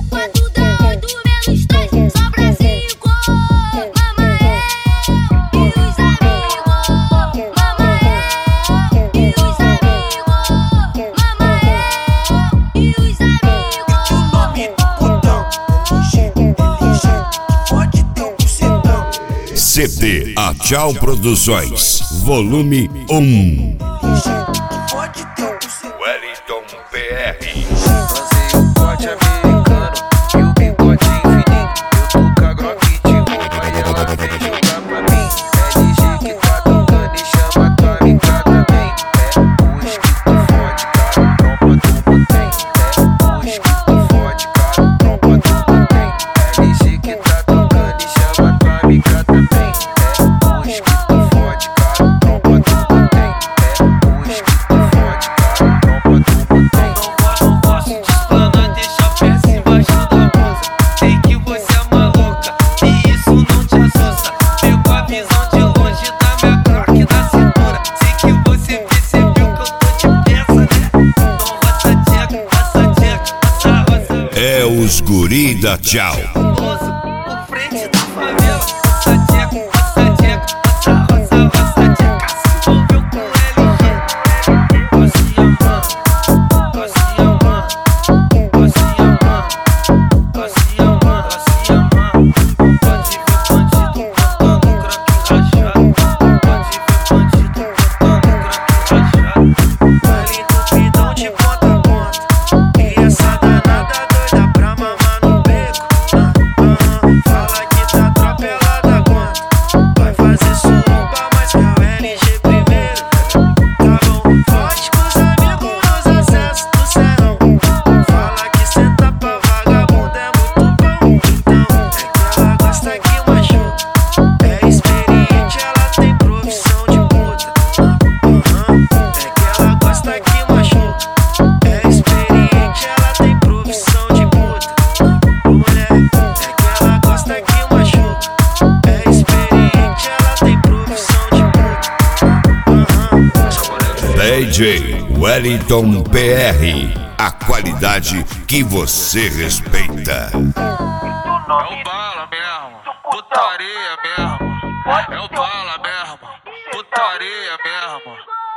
Quatro dá 8 menos 3, sobra 5. Mama eu e os amigos. Mama eu e os amigos. Mama eu e os amigos. O nome do botão pode ter um bucetão. CD A Tchau Produções, volume 1. Pode ter um bucetão. Wellington PR. Fazer o corte americano e o bigodinho fininho. Eu tô com a Glock de roupa e ela vem jogar pra mim. LG que tá tocando e chama tua amiga também. É hoje que tu fode, cara, trompa tu não tem. É hoje que tu fode, cara, trompa tu não tem. LG que tá tocando e chama tua amiga também. É hoje que tu fode, cara, trompa tu não tem. É hoje que tu fode, cara, trompa tu não tem. Não gosto de explanar, deixa a peça embaixo da blusa. Sei que você é maluca e isso não te assusta. Pegou a visão de longe da minha croque da cintura. Sei que você percebeu que eu tô de peça, né? Então roça tcheca, roça. É os guri da Tchau. Famoso, o frente da favela. Roça tcheca, roça tcheca. Se envolveu com LG. Gosto amando, gosto amando, gosto amando, gosto amando. Pode ver bandido cantando crack rachado. Pode ver bandido cantando crack rachado. Ali do pidão de ponta a ponta. E essa danada doida pra mamar no beco. Fala que tá atropelada aguenta. Vai fazer suruba, mas que é o LG primeiro. Tá bom, forte com os amigos nos acessos do serrão. Fala que senta pra vagabundo é muito bom. Então é que ela gosta que machuca. É experiente, ela tem profissão de puta. É que ela gosta que machuca. É experiente, ela tem profissão de puta. Mulher, é que ela gosta que machuca. É experiente, ela tem profissão de puta. DJ Wellington PR. A qualidade que você respeita. É o bala mesmo, putaria mesmo. É o bala mesmo, putaria mesmo.